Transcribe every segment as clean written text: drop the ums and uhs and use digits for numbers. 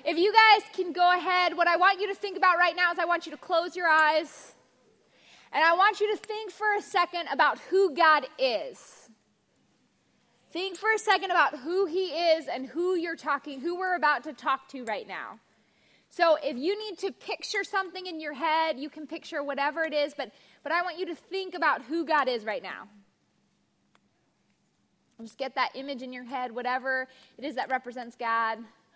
If you guys can go ahead, what I want you to think about right now is I want you to close your eyes. And I want you to think for a second about who God is. Think for a second about who he is and who we're about to talk to right now. So if you need to picture something in your head, you can picture whatever it is, but I want you to think about who God is right now. Just get that image in your head, whatever it is that represents God.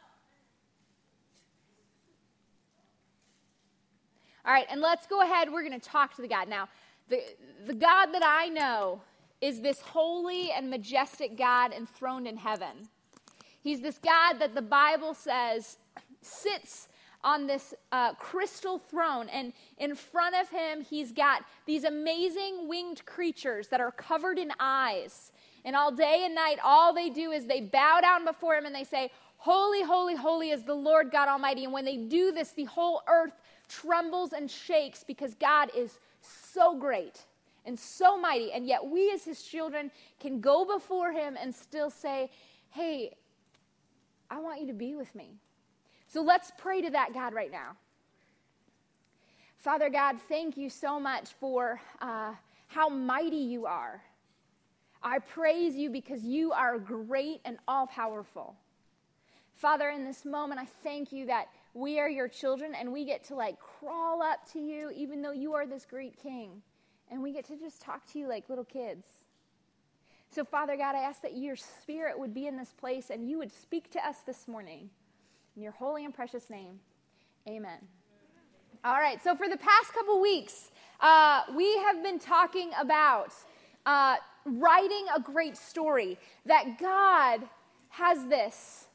All right, and let's go ahead. We're going to talk to the God. Now, the God that I know is this holy and majestic God enthroned in heaven. He's this God that the Bible says sits on this crystal throne, and in front of him, he's got these amazing winged creatures that are covered in eyes. And all day and night, all they do is they bow down before him and they say, "Holy, holy, holy is the Lord God Almighty." And when they do this, the whole earth trembles and shakes because God is so great and so mighty. And yet we as his children can go before him and still say, "Hey, I want you to be with me." So let's pray to that God right now. Father God, thank you so much for how mighty you are. I praise you because you are great and all-powerful. Father, in this moment, I thank you that we are your children and we get to crawl up to you even though you are this great king. And we get to just talk to you like little kids. So Father God, I ask that your spirit would be in this place and you would speak to us this morning. In your holy and precious name, amen. All right, so for the past couple weeks, we have been talking about writing a great story, that God has this.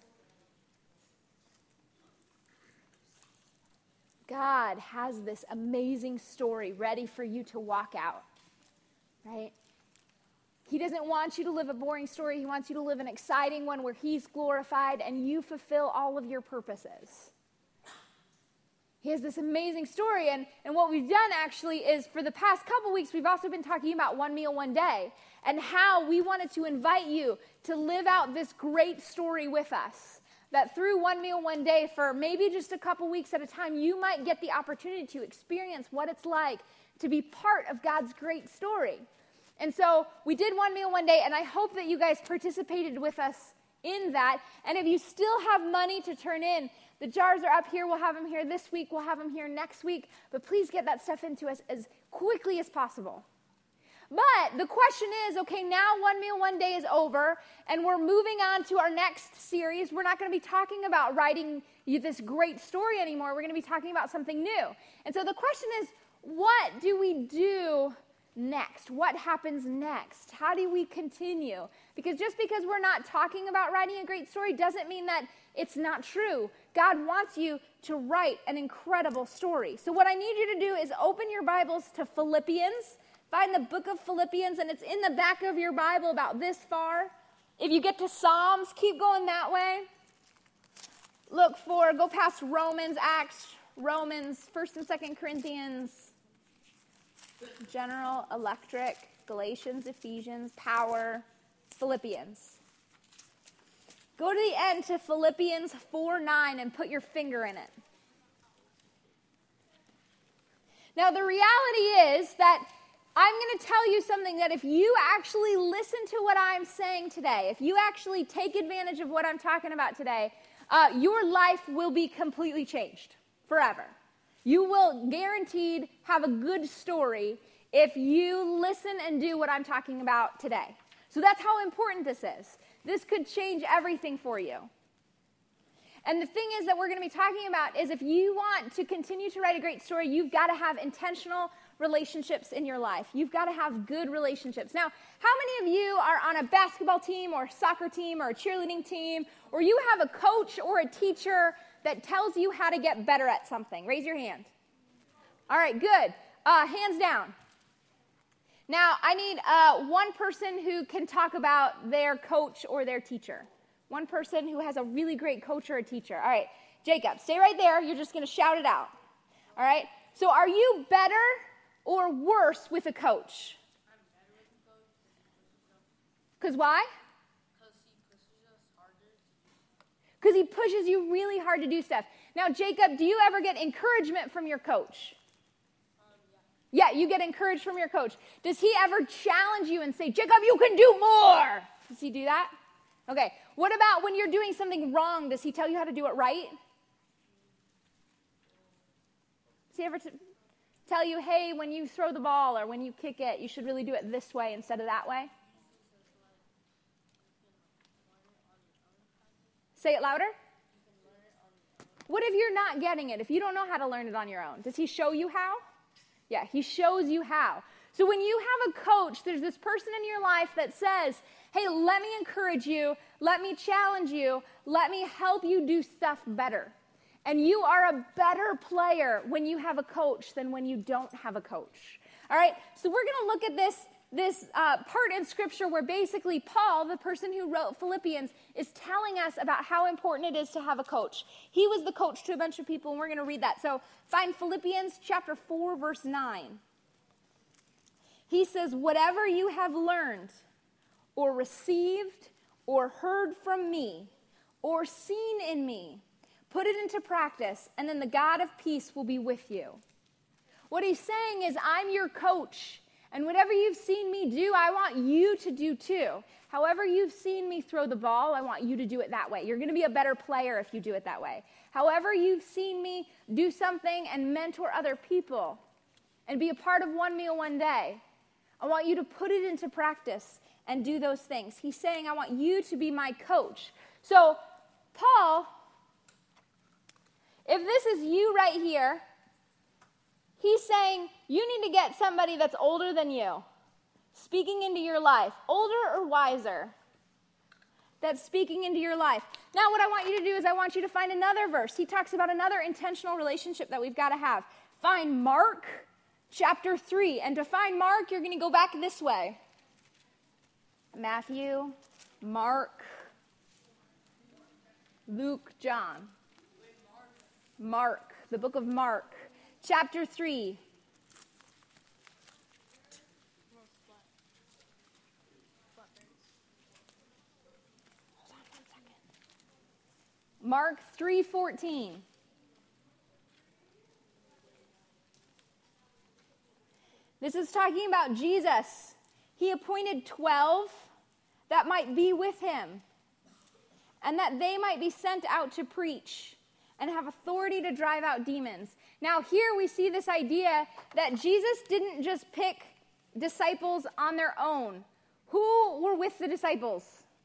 God has this amazing story ready for you to walk out, right? He doesn't want you to live a boring story. He wants you to live an exciting one where he's glorified and you fulfill all of your purposes. He has this amazing story, and what we've done actually is for the past couple weeks, we've also been talking about One Meal, One Day, and how we wanted to invite you to live out this great story with us. That through One Meal, One Day, for maybe just a couple weeks at a time, you might get the opportunity to experience what it's like to be part of God's great story. And so we did One Meal, One Day, and I hope that you guys participated with us in that. And if you still have money to turn in, the jars are up here. We'll have them here this week. We'll have them here next week. But please get that stuff into us as quickly as possible. But the question is, okay, now One Meal, One Day is over, and we're moving on to our next series. We're not going to be talking about writing this great story anymore. We're going to be talking about something new. And so the question is, what do we do next? What happens next? How do we continue? Because just because we're not talking about writing a great story doesn't mean that it's not true. God wants you to write an incredible story. So what I need you to do is open your Bibles to Philippians. Find the book of Philippians, and it's in the back of your Bible about this far. If you get to Psalms, keep going that way. Go past Romans, Acts, Romans, 1st and 2nd Corinthians, General Electric, Galatians, Ephesians, Power, Philippians. Go to the end to Philippians 4:9 and put your finger in it. Now, the reality is that I'm going to tell you something that if you actually listen to what I'm saying today, if you actually take advantage of what I'm talking about today, your life will be completely changed forever. You will guaranteed have a good story if you listen and do what I'm talking about today. So that's how important this is. This could change everything for you. And the thing is that we're going to be talking about is if you want to continue to write a great story, you've got to have intentional relationships in your life. You've got to have good relationships. Now, how many of you are on a basketball team or a soccer team or a cheerleading team, or you have a coach or a teacher that tells you how to get better at something? Raise your hand. All right, good. Hands down. Now, I need one person who can talk about their coach or their teacher. One person who has a really great coach or a teacher. All right, Jacob, stay right there. You're just going to shout it out. All right? So are you better or worse with a coach? I'm better with a coach. Because why? Because he pushes us harder. because he pushes you really hard to do stuff. Now, Jacob, do you ever get encouragement from your coach? Yeah, you get encouraged from your coach. Does he ever challenge you and say, Jacob, you can do more? Does he do that? Okay. What about when you're doing something wrong? Does he tell you how to do it right? Does he ever tell you, hey, when you throw the ball or when you kick it, you should really do it this way instead of that way? Say it louder. What if you're not getting it? If you don't know how to learn it on your own, does he show you how? Yeah, he shows you how. So when you have a coach, there's this person in your life that says, hey, let me encourage you, let me challenge you, let me help you do stuff better. And you are a better player when you have a coach than when you don't have a coach. All right, so we're going to look at this part in Scripture where basically Paul, the person who wrote Philippians, is telling us about how important it is to have a coach. He was the coach to a bunch of people, and we're going to read that. So find Philippians chapter 4, verse 9. He says, whatever you have learned or received or heard from me or seen in me, put it into practice, and then the God of peace will be with you. What he's saying is, I'm your coach, and whatever you've seen me do, I want you to do too. However you've seen me throw the ball, I want you to do it that way. You're going to be a better player if you do it that way. However you've seen me do something and mentor other people and be a part of One Meal One Day, I want you to put it into practice and do those things. He's saying, I want you to be my coach. So, Paul, if this is you right here, he's saying you need to get somebody that's older than you, speaking into your life, older or wiser, that's speaking into your life. Now what I want you to do is I want you to find another verse. He talks about another intentional relationship that we've got to have. Find Mark chapter 3. And to find Mark, you're going to go back this way. Matthew, Mark, Luke, John. Mark, the book of Mark, chapter 3. Hold on 1 second. Mark 3:14. This is talking about Jesus. He appointed 12 that might be with him, and that they might be sent out to preach and have authority to drive out demons. Now here we see this idea that Jesus didn't just pick disciples on their own. Who were with the disciples?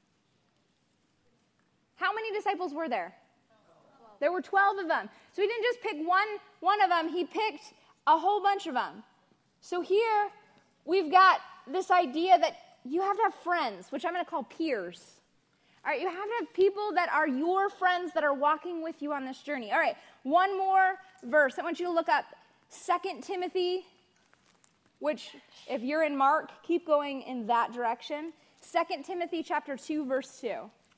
How many disciples were there? 12. There were 12 of them. So he didn't just pick one of them, he picked a whole bunch of them. So here we've got this idea that you have to have friends, which I'm going to call peers. All right, you have to have people that are your friends that are walking with you on this journey. All right, one more verse. I want you to look up 2 Timothy, which if you're in Mark, keep going in that direction. 2 Timothy chapter 2, verse 2.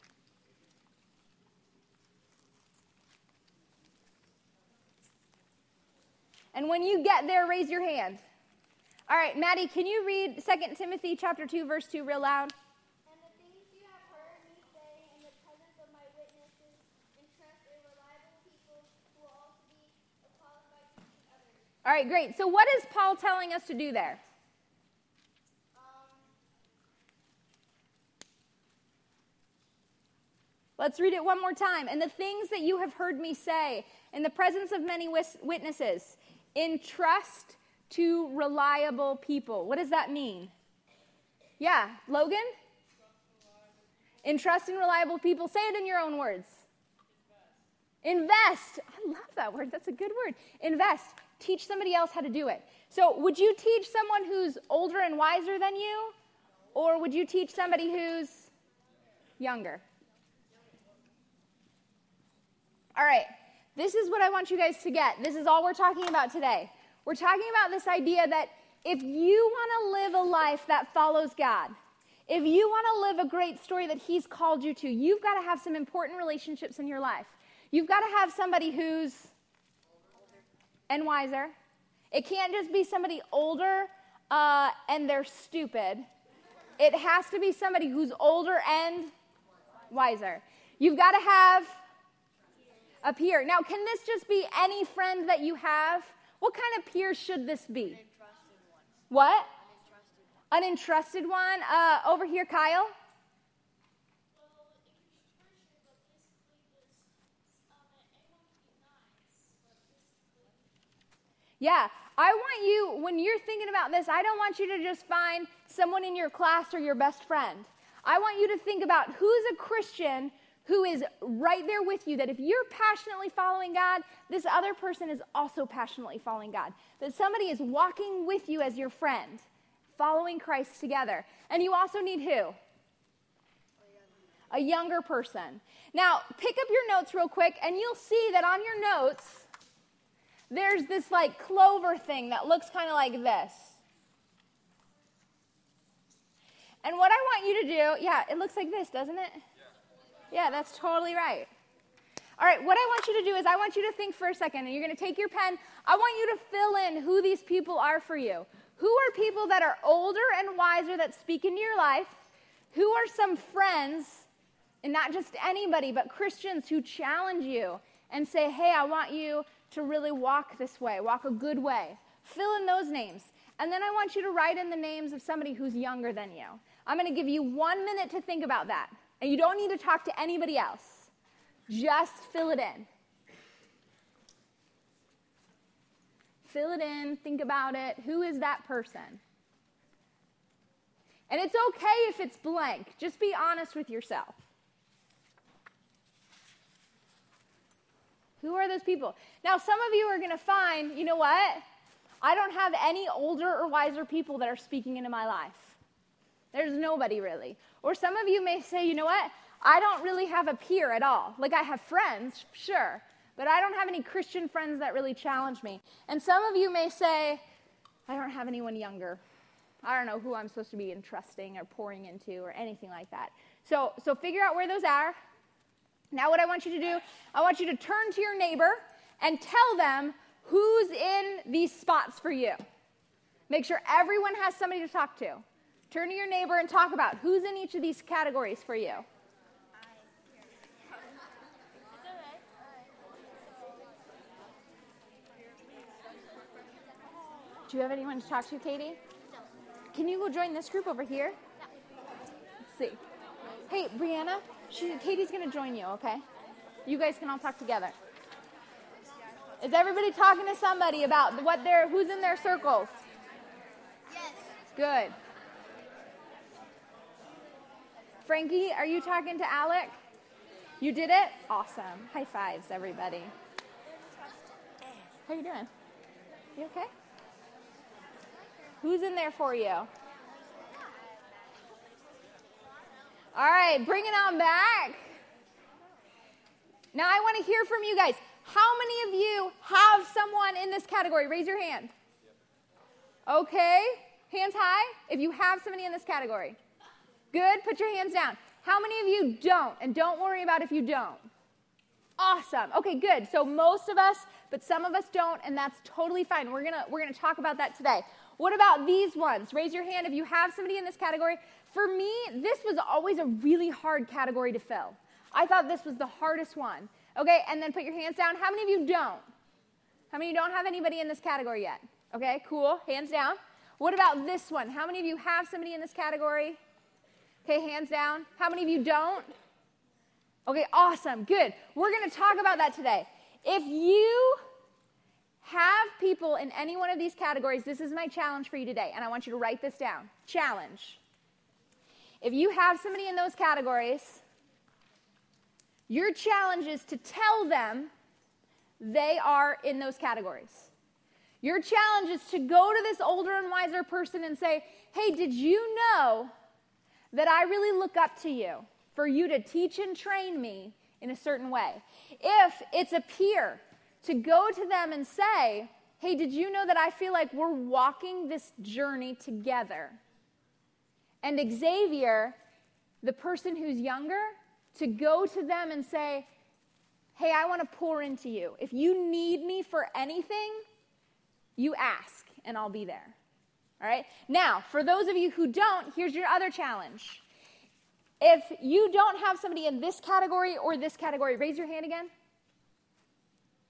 And when you get there, raise your hand. All right, Maddie, can you read 2 Timothy chapter 2, verse 2 real loud? And the things you have heard me say in the presence of my witnesses, entrust in reliable people who will also be qualified to teach others. All right, great. So what is Paul telling us to do there? Let's read it one more time. And the things that you have heard me say in the presence of many witnesses, entrust to reliable people. What does that mean? Yeah, Logan? Entrust in reliable people. Say it in your own words. Invest. I love that word. That's a good word. Invest. Teach somebody else how to do it. So would you teach someone who's older and wiser than you? Or would you teach somebody who's younger? All right. This is what I want you guys to get. This is all we're talking about today. We're talking about this idea that if you want to live a life that follows God, if you want to live a great story that he's called you to, you've got to have some important relationships in your life. You've got to have somebody who's older and wiser. It can't just be somebody older and they're stupid. It has to be somebody who's older and wiser. You've got to have A peer. Now, can this just be any friend that you have? What kind of peer should this be? Uninterested one. What? Uninterested one. Uninterested one. Over here, Kyle. Yeah, I want you, when you're thinking about this, I don't want you to just find someone in your class or your best friend. I want you to think about who's a Christian who is right there with you, that if you're passionately following God, this other person is also passionately following God. That somebody is walking with you as your friend, following Christ together. And you also need who? A younger person. Now, pick up your notes real quick, and you'll see that on your notes, there's this like clover thing that looks kind of like this. And what I want you to do, yeah, it looks like this, doesn't it? Yeah, that's totally right. All right, what I want you to do is I want you to think for a second, and you're going to take your pen. I want you to fill in who these people are for you. Who are people that are older and wiser that speak into your life? Who are some friends, and not just anybody, but Christians who challenge you and say, hey, I want you to really walk this way, walk a good way. Fill in those names. And then I want you to write in the names of somebody who's younger than you. I'm going to give you 1 minute to think about that. And you don't need to talk to anybody else. Just fill it in. Fill it in, think about it. Who is that person? And it's okay if it's blank. Just be honest with yourself. Who are those people? Now, some of you are going to find, you know what? I don't have any older or wiser people that are speaking into my life. There's nobody really. Or some of you may say, you know what? I don't really have a peer at all. Like I have friends, sure, but I don't have any Christian friends that really challenge me. And some of you may say, I don't have anyone younger. I don't know who I'm supposed to be entrusting or pouring into or anything like that. So figure out where those are. Now what I want you to do, I want you to turn to your neighbor and tell them who's in these spots for you. Make sure everyone has somebody to talk to. Turn to your neighbor and talk about who's in each of these categories for you. Do you have anyone to talk to, Katie? No. Can you go join this group over here? Let's see. Hey, Brianna, Katie's going to join you, okay? You guys can all talk together. Is everybody talking to somebody about who's in their circles? Yes. Good. Frankie, are you talking to Alec? You did it? Awesome. High fives, everybody. How you doing? You okay? Who's in there for you? All right, bring it on back. Now I want to hear from you guys. How many of you have someone in this category? Raise your hand. Okay, hands high if you have somebody in this category. Good, put your hands down. How many of you don't? And don't worry about if you don't. Awesome. Okay, good. So most of us, but some of us don't, and that's totally fine. We're gonna talk about that today. What about these ones? Raise your hand if you have somebody in this category. For me, this was always a really hard category to fill. I thought this was the hardest one. Okay, and then put your hands down. How many of you don't? How many of you don't have anybody in this category yet? Okay, cool. Hands down. What about this one? How many of you have somebody in this category? Okay, hands down. How many of you don't? Okay, awesome. Good. We're going to talk about that today. If you have people in any one of these categories, this is my challenge for you today, and I want you to write this down. Challenge. If you have somebody in those categories, your challenge is to tell them they are in those categories. Your challenge is to go to this older and wiser person and say, hey, did you know that I really look up to you for you to teach and train me in a certain way? If it's a peer, to go to them and say, hey, did you know that I feel like we're walking this journey together? And Xavier, the person who's younger, to go to them and say, hey, I want to pour into you. If you need me for anything, you ask, and I'll be there. All right? Now, for those of you who don't, here's your other challenge. If you don't have somebody in this category or this category, raise your hand again.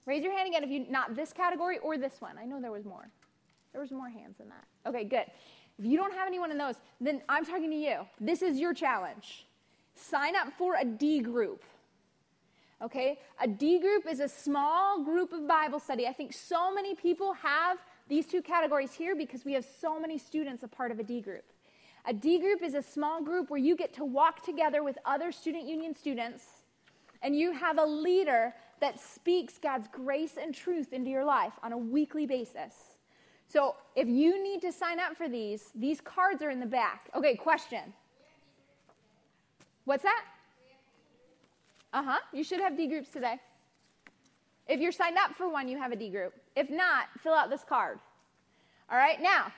Raise your hand again if you, not this category or this one. I know there was more. There was more hands than that. Okay, good. If you don't have anyone in those, then I'm talking to you. This is your challenge. Sign up for a D group. Okay? A D group is a small group of Bible study. I think so many people have these two categories here because we have so many students a part of a D group. A D group is a small group where you get to walk together with other student union students, and you have a leader that speaks God's grace and truth into your life on a weekly basis. So if you need to sign up for these cards are in the back. Okay, question. What's that? You should have D groups today. If you're signed up for one, you have a D group. If not, fill out this card. All right, now,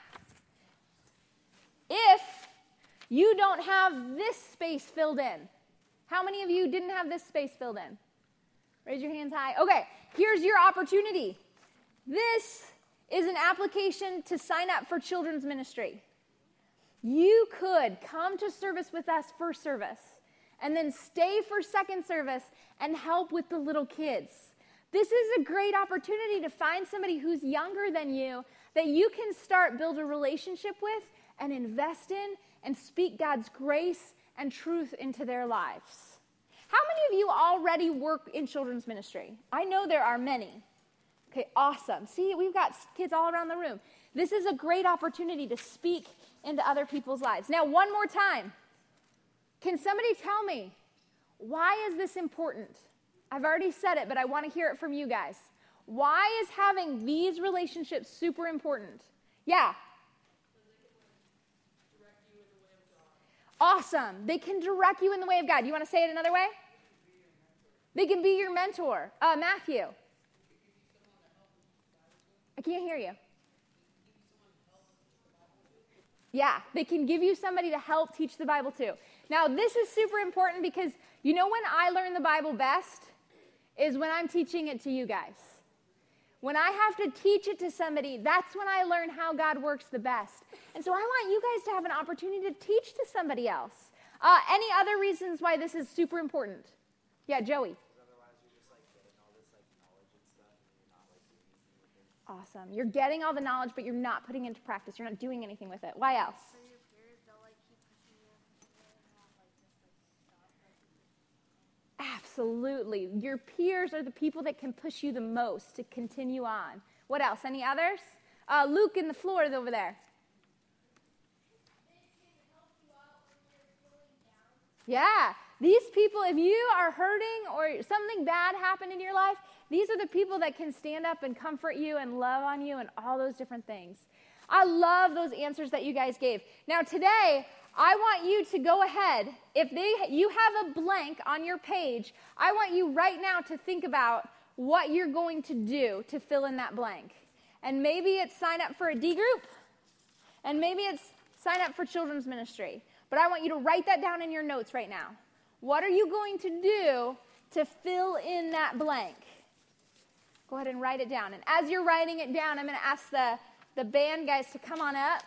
if you don't have this space filled in, how many of you didn't have this space filled in? Raise your hands high. Okay, here's your opportunity. This is an application to sign up for children's ministry. You could come to service with us first service and then stay for second service and help with the little kids. This is a great opportunity to find somebody who's younger than you that you can build a relationship with and invest in and speak God's grace and truth into their lives. How many of you already work in children's ministry? I know there are many. Okay, awesome. See, we've got kids all around the room. This is a great opportunity to speak into other people's lives. Now, one more time. Can somebody tell me, why is this important? I've already said it, but I want to hear it from you guys. Why is having these relationships super important? Yeah. Awesome. They can direct you in the way of God. You want to say it another way? They can be your mentor. Matthew. I can't hear you. Yeah, they can give you somebody to help teach the Bible too. Now, this is super important because you know when I learn the Bible best is when I'm teaching it to you guys. When I have to teach it to somebody, that's when I learn how God works the best. And so I want you guys to have an opportunity to teach to somebody else. Any other reasons why this is super important? Yeah, Joey. Otherwise you're just getting all this knowledge and stuff and you're not doing anything with it. Awesome. You're getting all the knowledge, but you're not putting it into practice. You're not doing anything with it. Why else? So your peers, they'll keep pushing you and have stuff. Absolutely. Your peers are the people that can push you the most to continue on. What else? Any others? Luke in the floor is over there. Yeah. These people, if you are hurting or something bad happened in your life, these are the people that can stand up and comfort you and love on you and all those different things. I love those answers that you guys gave. Now today, I want you to go ahead. If you have a blank on your page, I want you right now to think about what you're going to do to fill in that blank. And maybe it's sign up for a D group, and maybe it's sign up for children's ministry. But I want you to write that down in your notes right now. What are you going to do to fill in that blank? Go ahead and write it down. And as you're writing it down, I'm going to ask the band guys to come on up.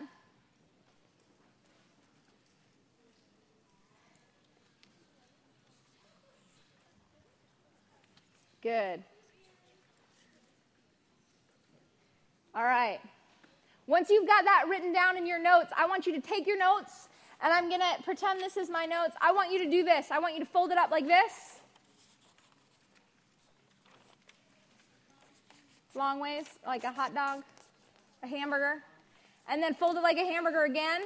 Good. All right. Once you've got that written down in your notes, I want you to take your notes, and I'm going to pretend this is my notes. I want you to do this. I want you to fold it up like this. Long ways, like a hot dog, a hamburger. And then fold it like a hamburger again.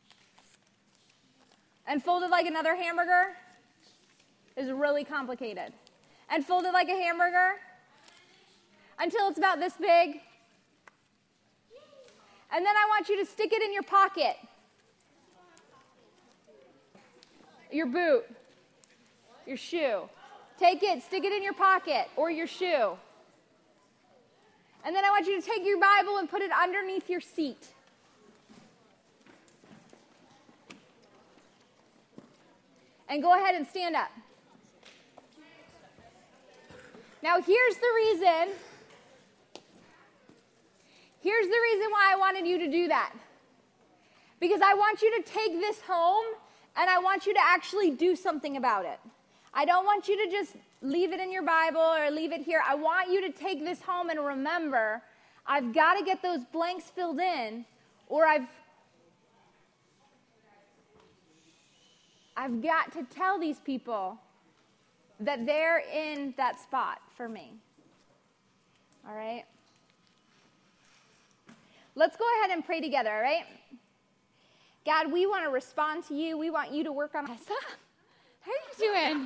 And fold it like another hamburger. It's really complicated. And fold it like a hamburger until it's about this big. And then I want you to stick it in your pocket. Your boot. Your shoe. Take it, stick it in your pocket or your shoe. And then I want you to take your Bible and put it underneath your seat. And go ahead and stand up. Now here's the reason why I wanted you to do that. Because I want you to take this home and I want you to actually do something about it. I don't want you to just leave it in your Bible or leave it here. I want you to take this home and remember, I've got to get those blanks filled in, or I've got to tell these people that they're in that spot for me. All right? Let's go ahead and pray together, all right? God, we want to respond to you. We want you to work on us. How are you doing?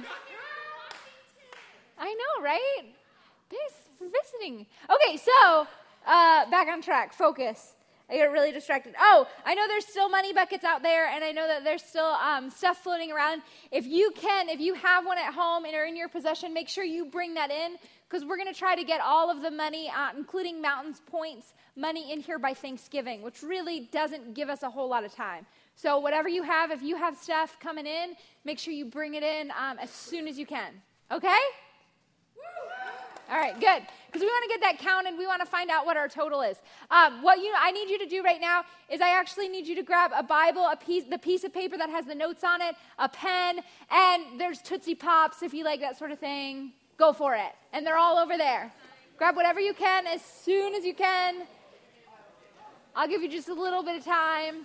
I know, right? Thanks for visiting. Okay, so back on track. Focus. I get really distracted. Oh, I know there's still money buckets out there, and I know that there's still stuff floating around. If you have one at home and are in your possession, make sure you bring that in, because we're going to try to get all of the money, including Mountains Point's money, in here by Thanksgiving, which really doesn't give us a whole lot of time. So whatever you have, if you have stuff coming in, make sure you bring it in as soon as you can. Okay? All right, good. Because we want to get that counted. We want to find out what our total is. I need you to do right now is I actually need you to grab a Bible, the piece of paper that has the notes on it, a pen, and there's Tootsie Pops if you like that sort of thing. Go for it. And they're all over there. Grab whatever you can as soon as you can. I'll give you just a little bit of time.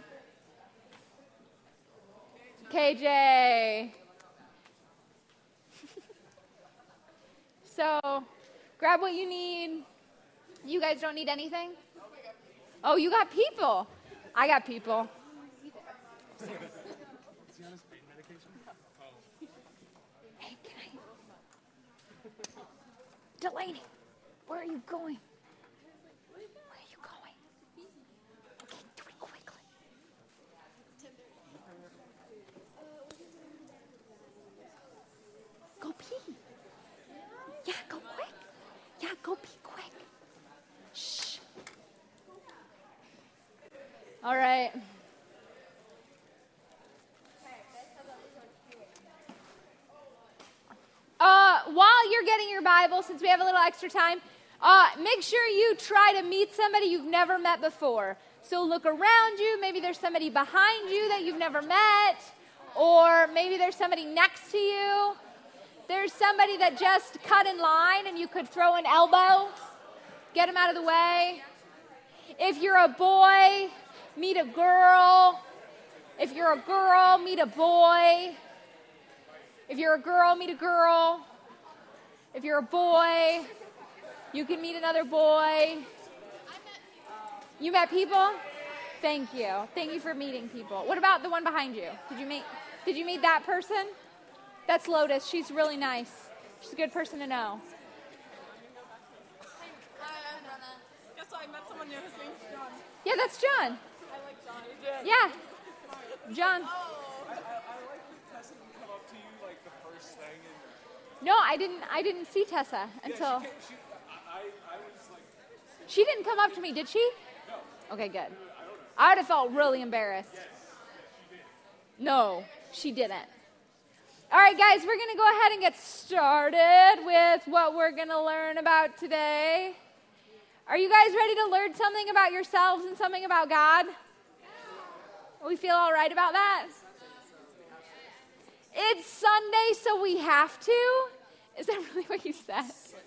KJ. So, grab what you need. You guys don't need anything? Oh, you got people. I got people. Hey, can I? Delaney, where are you going? Where are you going? Okay, do it quickly. Go pee. Yeah, go quick. Yeah, go pee quick. Shh. All right. While you're getting your Bible, since we have a little extra time, make sure you try to meet somebody you've never met before. So look around you. Maybe there's somebody behind you that you've never met, or maybe there's somebody next to you. There's somebody that just cut in line and you could throw an elbow, get them out of the way. If you're a boy, meet a girl. If you're a girl, meet a boy. If you're a girl, meet a girl. If you're a boy, you can meet another boy. You met people? Thank you. Thank you for meeting people. What about the one behind you? Did you meet that person? That's Lotus. She's really nice. She's a good person to know. Guess what? I met someone new. His name's John. Yeah, that's John. I like John. Yeah. John. I like that Tessa didn't come up to you like the first thing. No, I didn't see Tessa until... I was like... She didn't come up to me, did she? No. Okay, good. I would have felt really embarrassed. No, she didn't. All right, guys, we're going to go ahead and get started with what we're going to learn about today. Are you guys ready to learn something about yourselves and something about God? We feel all right about that? It's Sunday, so we have to? Is that really what you said?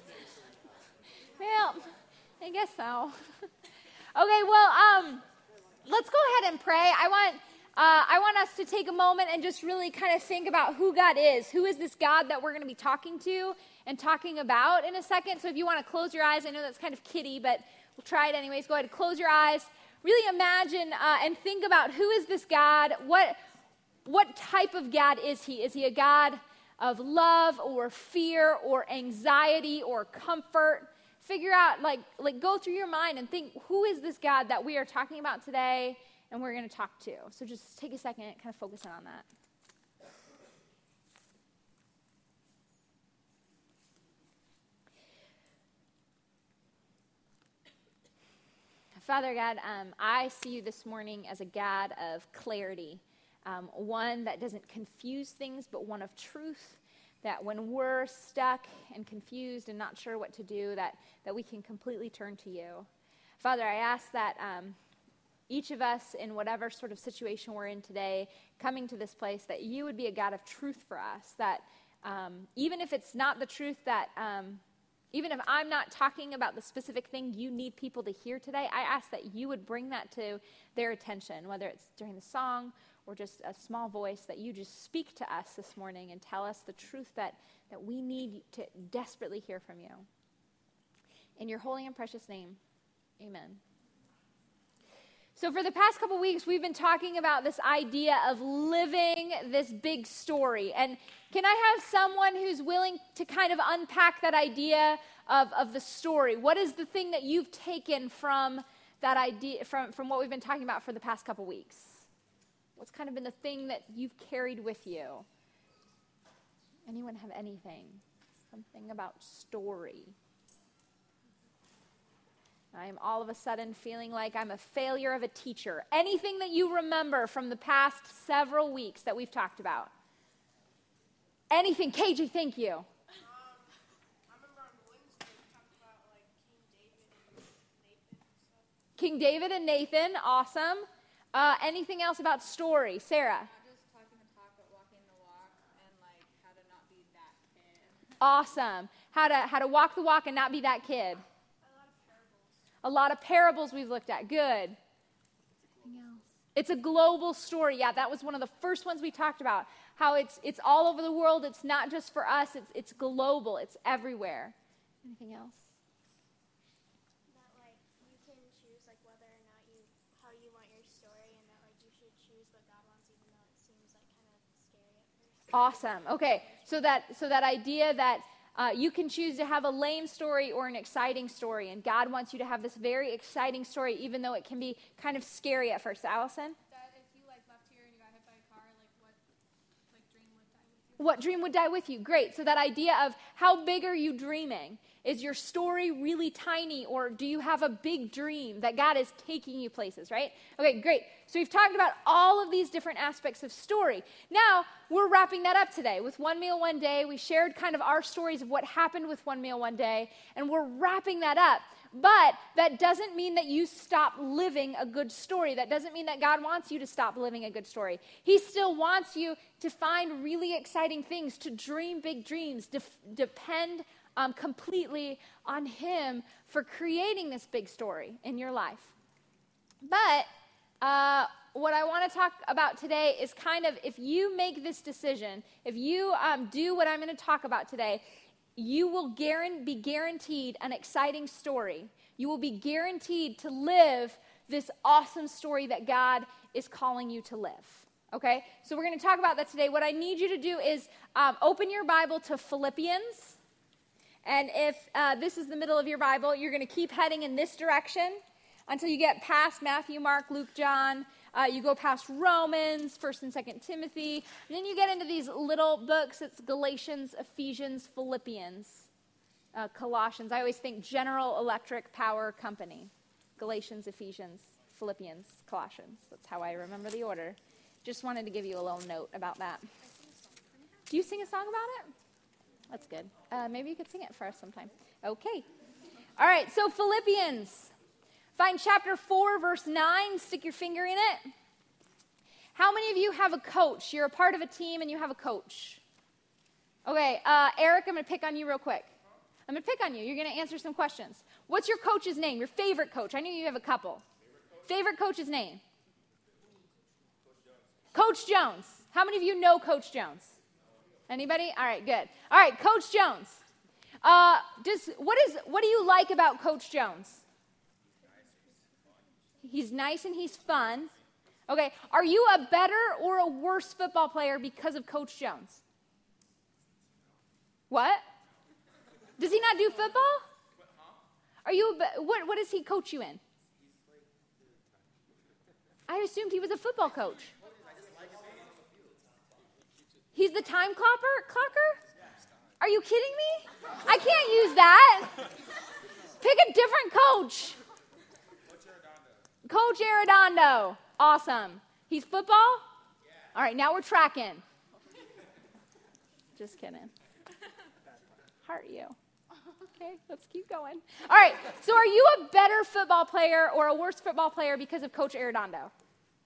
Well, I guess so. Okay, well, let's go ahead and pray. I want us to take a moment and just really kind of think about who God is. Who is this God that we're going to be talking to and talking about in a second? So if you want to close your eyes, I know that's kind of kiddie, but we'll try it anyways. Go ahead and close your eyes. Really imagine and think about who is this God? What type of God is he? Is he a God of love or fear or anxiety or comfort? Figure out, like go through your mind and think, who is this God that we are talking about today and we're going to talk to? So just take a second, kind of focus in on that. Father God, I see you this morning as a God of clarity, one that doesn't confuse things, but one of truth, that when we're stuck and confused and not sure what to do, that we can completely turn to you. Father, I ask that each of us, in whatever sort of situation we're in today, coming to this place, that you would be a God of truth for us, that Even if it's not the truth that, even if I'm not talking about the specific thing you need people to hear today, I ask that you would bring that to their attention, whether it's during the song or just a small voice, that you just speak to us this morning and tell us the truth that we need to desperately hear from you. In your holy and precious name, amen. So for the past couple weeks, we've been talking about this idea of living this big story. And can I have someone who's willing to kind of unpack that idea of the story? What is the thing that you've taken from that idea, from what we've been talking about for the past couple weeks? What's kind of been the thing that you've carried with you? Anyone have anything? Something about story. I am all of a sudden feeling like I'm a failure of a teacher. Anything that you remember from the past several weeks that we've talked about? Anything? KJ, thank you. I remember on Wednesday we talked about like King David and Nathan and stuff. King David and Nathan, awesome. Anything else about story? Sarah? Just talking the talk, but walking the walk, and like how to not be that kid. Awesome. How to walk the walk and not be that kid. A lot of parables we've looked at. Good. Anything else? It's a global story. Yeah, that was one of the first ones we talked about. How it's all over the world. It's not just for us. It's global. It's everywhere. Anything else? That like you can choose like whether or not how you want your story, and that like you should choose what God wants, even though it seems like kind of scary at first. Awesome. Okay, so that idea that you can choose to have a lame story or an exciting story, and God wants you to have this very exciting story, even though it can be kind of scary at first. Allison? That if you like left here and you got hit by a car, like what dream would die with you? What dream would die with you? Great. So that idea of how big are you dreaming? Is your story really tiny, or do you have a big dream that God is taking you places, right? Okay, great. So we've talked about all of these different aspects of story. Now, we're wrapping that up today with One Meal, One Day. We shared kind of our stories of what happened with One Meal, One Day, and we're wrapping that up. But that doesn't mean that you stop living a good story. That doesn't mean that God wants you to stop living a good story. He still wants you to find really exciting things, to dream big dreams, depend completely on Him for creating this big story in your life. But what I want to talk about today is kind of, if you make this decision, if you do what I'm going to talk about today, you will be guaranteed an exciting story. You will be guaranteed to live this awesome story that God is calling you to live. Okay? So we're going to talk about that today. What I need you to do is open your Bible to Philippians. And if this is the middle of your Bible, you're going to keep heading in this direction until you get past Matthew, Mark, Luke, John. You go past Romans, 1st and 2nd Timothy. And then you get into these little books. It's Galatians, Ephesians, Philippians, Colossians. I always think General Electric Power Company. Galatians, Ephesians, Philippians, Colossians. That's how I remember the order. Just wanted to give you a little note about that. Do you sing a song about it? That's good. Maybe you could sing it for us sometime. Okay. All right, so Philippians. Find chapter 4, verse 9. Stick your finger in it. How many of you have a coach? You're a part of a team and you have a coach. Okay, Eric, I'm going to pick on you real quick. I'm going to pick on you. You're going to answer some questions. What's your coach's name? Your favorite coach? I know you have a couple. Favorite coach's name? Coach Jones. How many of you know Coach Jones? Anybody? All right, good. All right, Coach Jones. What do you like about Coach Jones? He's nice and he's fun. Okay, are you a better or a worse football player because of Coach Jones? What? Does he not do football? Are you what does he coach you in? I assumed he was a football coach. He's the time clocker? Are you kidding me? I can't use that. Pick a different coach. Coach Arredondo. Awesome. He's football? All right, now we're tracking. Just kidding. Heart you. Okay, let's keep going. All right, so are you a better football player or a worse football player because of Coach Arredondo?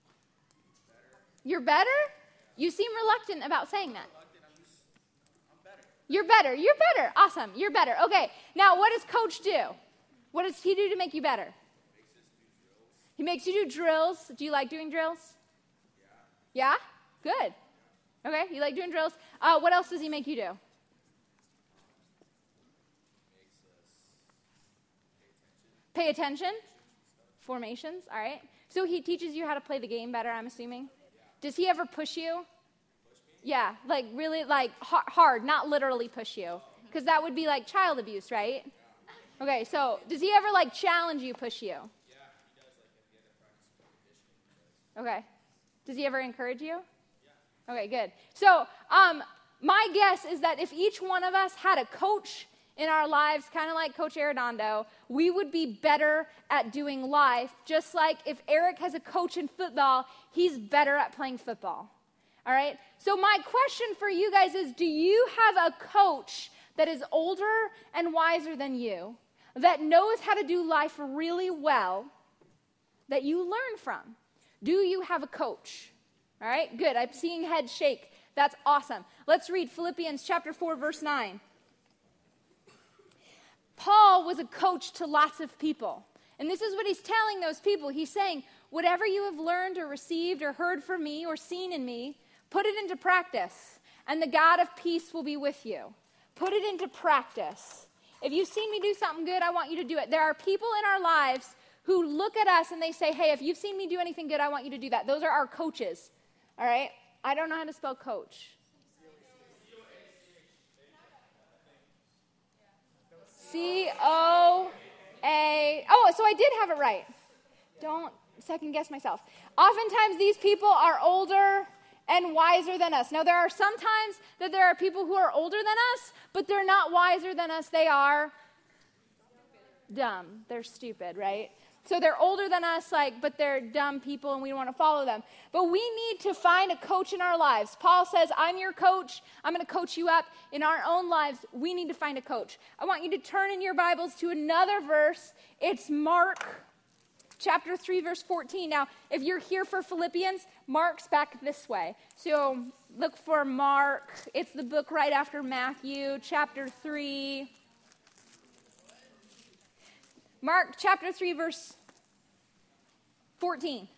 You're better? You seem reluctant about saying that. You're better. You're better. Awesome. You're better. Okay. Now, what does coach do? What does he do to make you better? He makes you do drills. Do you like doing drills? Yeah? Good. Okay. You like doing drills. What else does he make you do? Pay attention. Formations. All right. So he teaches you how to play the game better, I'm assuming. Does he ever push you? Yeah, like really like hard, not literally push you. Because that would be like child abuse, right? Okay, so does he ever like challenge you, push you? Yeah, he does, like, at the end of practice competition. Okay. Does he ever encourage you? Yeah. Okay, good. So my guess is that if each one of us had a coach in our lives, kind of like Coach Arredondo, we would be better at doing life, just like if Eric has a coach in football, he's better at playing football. All right? So my question for you guys is, do you have a coach that is older and wiser than you, that knows how to do life really well, that you learn from? Do you have a coach? All right? Good. I'm seeing heads shake. That's awesome. Let's read Philippians chapter 4, verse 9. Paul was a coach to lots of people. And this is what he's telling those people. He's saying, whatever you have learned or received or heard from me or seen in me, put it into practice, and the God of peace will be with you. Put it into practice. If you've seen me do something good, I want you to do it. There are people in our lives who look at us and they say, hey, if you've seen me do anything good, I want you to do that. Those are our coaches. All right? I don't know how to spell coach. C-O-A. Oh, so I did have it right. Don't second guess myself. Oftentimes these people are older and wiser than us. Now, there are some times that there are people who are older than us, but they're not wiser than us. They are dumb. They're stupid, right? So they're older than us, but they're dumb people, and we don't want to follow them. But we need to find a coach in our lives. Paul says, I'm your coach. I'm going to coach you up. In our own lives, we need to find a coach. I want you to turn in your Bibles to another verse. It's Mark chapter 3, verse 14. Now, if you're here for Philippians, Mark's back this way. So look for Mark. It's the book right after Matthew, chapter 3. Mark chapter 3, verse 14.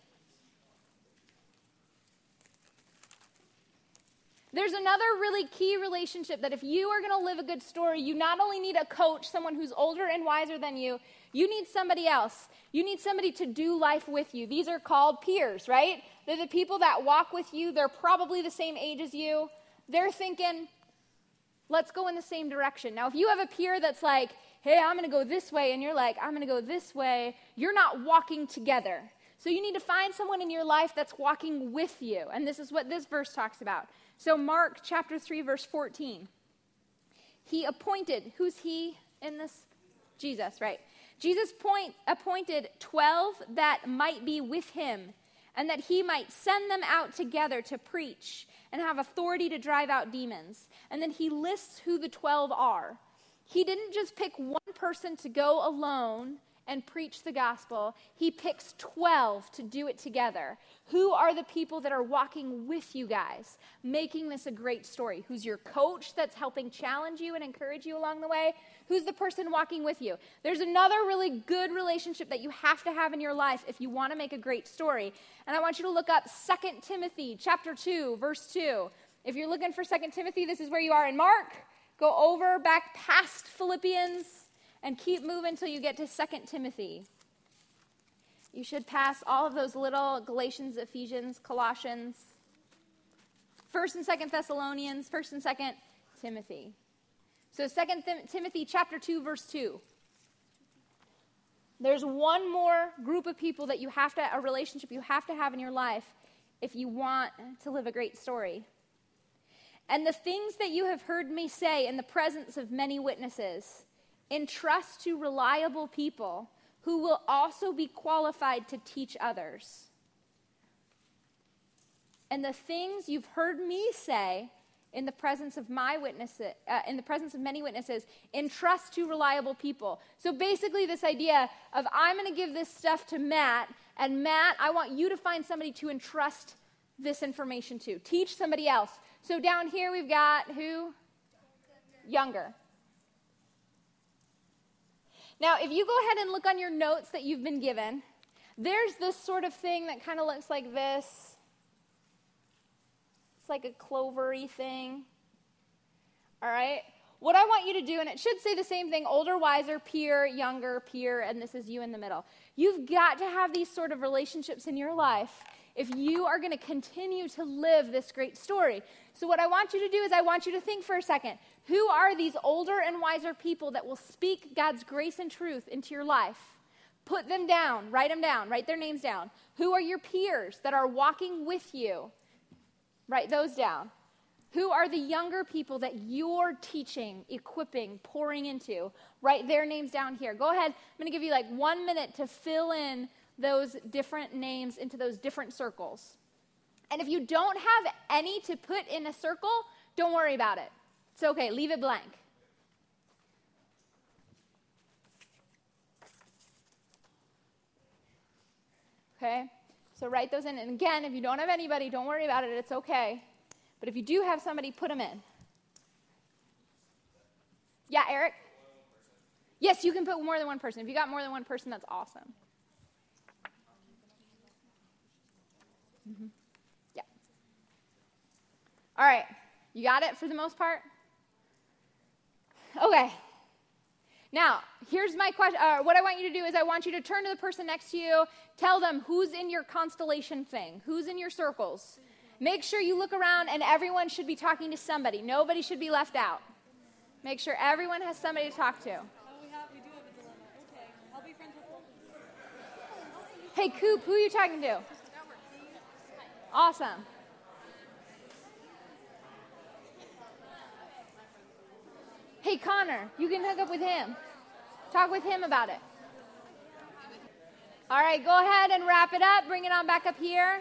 There's another really key relationship that if you are going to live a good story, you not only need a coach, someone who's older and wiser than you, you need somebody else. You need somebody to do life with you. These are called peers, right? They're the people that walk with you. They're probably the same age as you. They're thinking, let's go in the same direction. Now, if you have a peer that's like, hey, I'm going to go this way, and you're like, I'm going to go this way, you're not walking together. So you need to find someone in your life that's walking with you. And this is what this verse talks about. So Mark chapter 3, verse 14. He appointed, who's he in this? Jesus, right. Jesus appointed 12 that might be with him, and that he might send them out together to preach and have authority to drive out demons. And then he lists who the 12 are. He didn't just pick one person to go alone and preach the gospel. He picks 12 to do it together. Who are the people that are walking with you guys, making this a great story? Who's your coach that's helping challenge you and encourage you along the way? Who's the person walking with you? There's another really good relationship that you have to have in your life if you want to make a great story. And I want you to look up 2 Timothy chapter 2, verse 2. If you're looking for 2 Timothy, this is where you are in Mark. Go over, back past Philippians, and keep moving until you get to 2 Timothy. You should pass all of those little Galatians, Ephesians, Colossians, 1st and 2nd Thessalonians, 1st and 2nd Timothy. So 2 Timothy chapter 2, verse 2. There's one more group of people that a relationship you have to have in your life if you want to live a great story. And the things that you have heard me say in the presence of many witnesses, entrust to reliable people who will also be qualified to teach others. And the things you've heard me say in the presence of many witnesses, entrust to reliable people. So basically this idea of I'm going to give this stuff to Matt, and Matt, I want you to find somebody to entrust this information to. Teach somebody else. So down here we've got who? Younger. Now, if you go ahead and look on your notes that you've been given, there's this sort of thing that kind of looks like this. It's like a clovery thing. All right? What I want you to do, and it should say the same thing, older, wiser, peer, younger, peer, and this is you in the middle. You've got to have these sort of relationships in your life if you are going to continue to live this great story. So what I want you to do is I want you to think for a second. Who are these older and wiser people that will speak God's grace and truth into your life? Put them down, write their names down. Who are your peers that are walking with you? Write those down. Who are the younger people that you're teaching, equipping, pouring into? Write their names down here. Go ahead. I'm going to give you like 1 minute to fill in those different names into those different circles. And if you don't have any to put in a circle, don't worry about it. It's okay. Leave it blank. Okay? So write those in. And again, if you don't have anybody, don't worry about it. It's okay. But if you do have somebody, put them in. Yeah, Eric? Yes, you can put more than one person. If you got more than one person, that's awesome. Mm-hmm. Yeah. All right. You got it for the most part? Okay. Now, here's my question. What I want you to do is I want you to turn to the person next to you. Tell them who's in your constellation thing. Who's in your circles. Make sure you look around and everyone should be talking to somebody. Nobody should be left out. Make sure everyone has somebody to talk to. Oh, we do have a dilemma. Okay. I'll be friends with both. Hey, Coop, who are you talking to? Awesome. Hey, Connor, you can hook up with him. Talk with him about it. All right, go ahead and wrap it up. Bring it on back up here.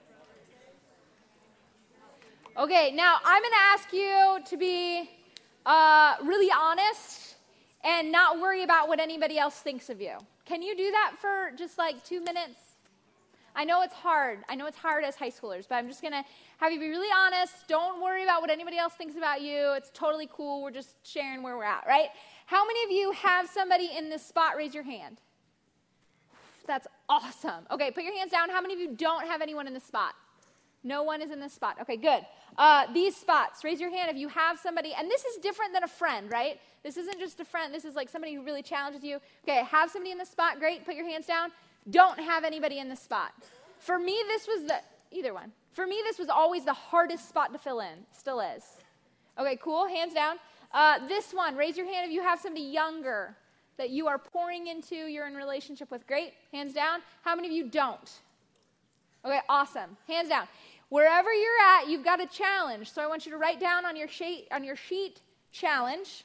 Okay, now I'm going to ask you to be really honest and not worry about what anybody else thinks of you. Can you do that for just like 2 minutes? I know it's hard. I know it's hard as high schoolers, but I'm just going to have you be really honest. Don't worry about what anybody else thinks about you. It's totally cool. We're just sharing where we're at, right? How many of you have somebody in this spot? Raise your hand. That's awesome. Okay, put your hands down. How many of you don't have anyone in this spot? No one is in this spot. Okay, good. These spots, raise your hand if you have somebody, and this is different than a friend, right? This isn't just a friend. This is like somebody who really challenges you. Okay, have somebody in this spot. Great. Put your hands down. Don't have anybody in this spot. For me, this was either one. For me, this was always the hardest spot to fill in. Still is. Okay, cool. Hands down. This one, raise your hand if you have somebody younger that you are pouring into, you're in relationship with. Great. Hands down. How many of you don't? Okay, awesome. Hands down. Wherever you're at, you've got a challenge. So I want you to write down on your sheet challenge.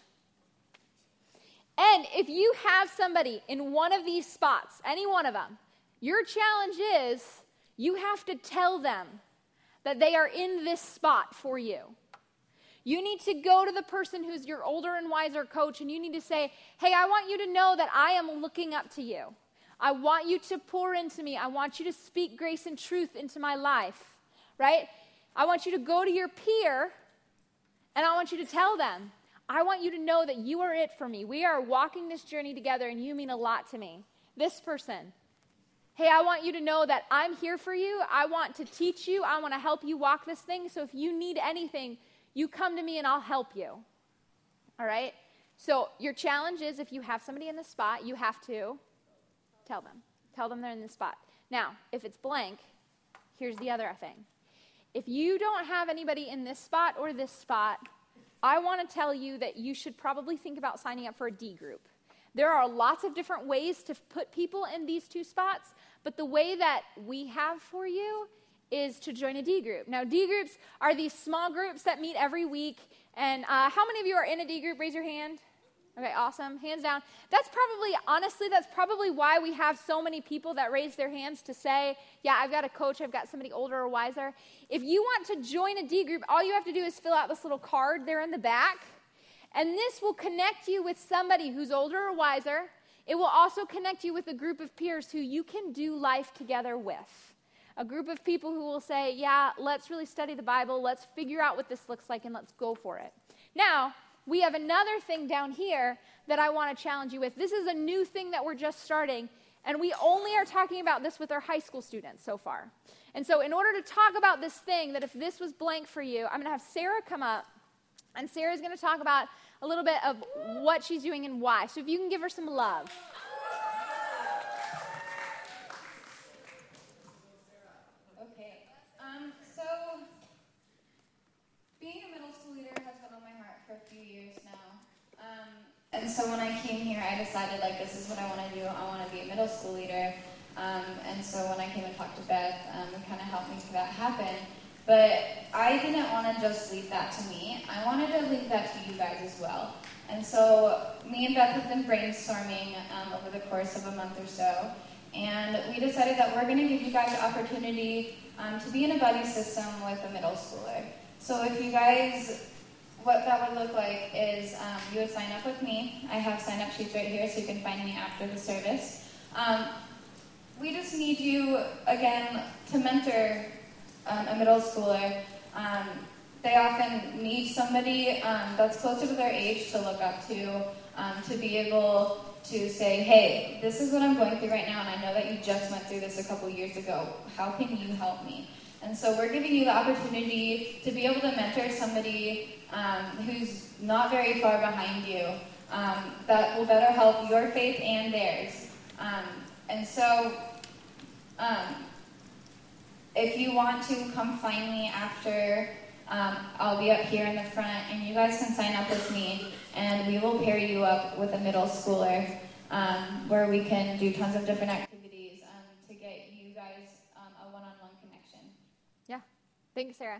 And if you have somebody in one of these spots, any one of them, your challenge is you have to tell them that they are in this spot for you. You need to go to the person who's your older and wiser coach, and you need to say, hey, I want you to know that I am looking up to you. I want you to pour into me. I want you to speak grace and truth into my life, right? I want you to go to your peer, and I want you to tell them, I want you to know that you are it for me. We are walking this journey together, and you mean a lot to me. This person, hey, I want you to know that I'm here for you. I want to teach you. I want to help you walk this thing. So if you need anything, you come to me, and I'll help you. All right? So your challenge is if you have somebody in the spot, you have to tell them. Tell them they're in the spot. Now, if it's blank, here's the other thing. If you don't have anybody in this spot or this spot, I want to tell you that you should probably think about signing up for a D group. There are lots of different ways to put people in these two spots, but the way that we have for you is to join a D group. Now, D groups are these small groups that meet every week, and how many of you are in a D group? Raise your hand. Okay, awesome. Hands down. That's probably why we have so many people that raise their hands to say, yeah, I've got a coach, I've got somebody older or wiser. If you want to join a D group, all you have to do is fill out this little card there in the back, and this will connect you with somebody who's older or wiser. It will also connect you with a group of peers who you can do life together with. A group of people who will say, yeah, let's really study the Bible, let's figure out what this looks like, and let's go for it. Now, we have another thing down here that I want to challenge you with. This is a new thing that we're just starting, and we only are talking about this with our high school students so far. And so in order to talk about this thing, that if this was blank for you, I'm going to have Sarah come up, and Sarah's going to talk about a little bit of what she's doing and why. So if you can give her some love. Okay, so being a middle school leader has been on my heart for a few years now. And so when I came here, I decided, like, this is what I want to do. I want to be a middle school leader. And so when I came and talked to Beth, it kind of helped make that happen. But I didn't want to just leave that to me. I wanted to leave that to you guys as well. And so me and Beth have been brainstorming over the course of a month or so. And we decided that we're going to give you guys the opportunity to be in a buddy system with a middle schooler. So if you guys, what that would look like is you would sign up with me. I have sign-up sheets right here so you can find me after the service. We just need you, again, to mentor a middle schooler. They often need somebody that's closer to their age to look up to be able to say, hey, this is what I'm going through right now, and I know that you just went through this a couple years ago. How can you help me? And so we're giving you the opportunity to be able to mentor somebody who's not very far behind you, that will better help your faith and theirs. And so if you want to come find me after, I'll be up here in the front, and you guys can sign up with me, and we will pair you up with a middle schooler where we can do tons of different activities to get you guys a one-on-one connection. Yeah. Thanks, Sarah.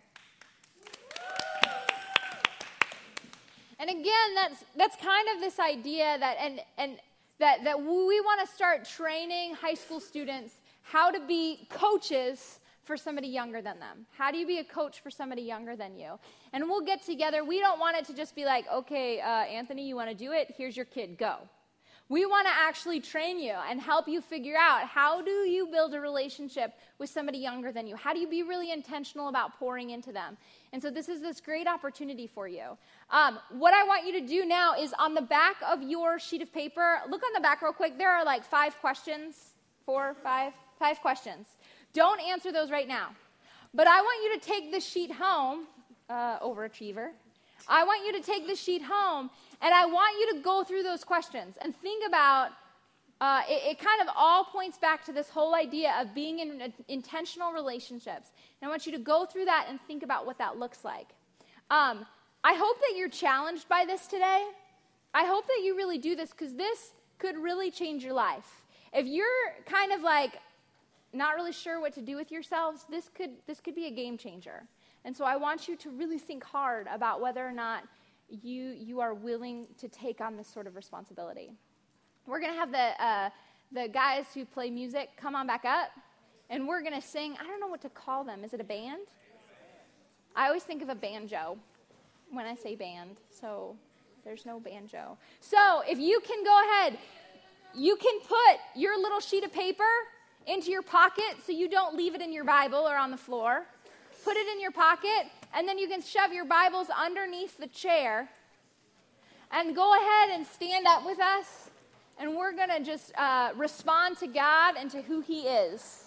And again, that's kind of this idea that that we want to start training high school students how to be coaches for somebody younger than them. How do you be a coach for somebody younger than you? And we'll get together. We don't want it to just be like, okay, Anthony, you want to do it? Here's your kid, go. We want to actually train you and help you figure out, how do you build a relationship with somebody younger than you? How do you be really intentional about pouring into them? And so this is this great opportunity for you. What I want you to do now is on the back of your sheet of paper, look on the back real quick. There are like 5 questions, 5 questions. Don't answer those right now. But I want you to take this sheet home, overachiever. I want you to take this sheet home, and I want you to go through those questions and think about, it kind of all points back to this whole idea of being in intentional relationships. And I want you to go through that and think about what that looks like. I hope that you're challenged by this today. I hope that you really do this, because this could really change your life. If you're kind of like not really sure what to do with yourselves, this could be a game changer. And so I want you to really think hard about whether or not you are willing to take on this sort of responsibility. We're going to have the guys who play music come on back up, and we're going to sing. I don't know what to call them. Is it a band? I always think of a banjo when I say band, so there's no banjo. So if you can go ahead, you can put your little sheet of paper into your pocket so you don't leave it in your Bible or on the floor. Put it in your pocket, and then you can shove your Bibles underneath the chair. And go ahead and stand up with us, and we're going to just respond to God and to who He is.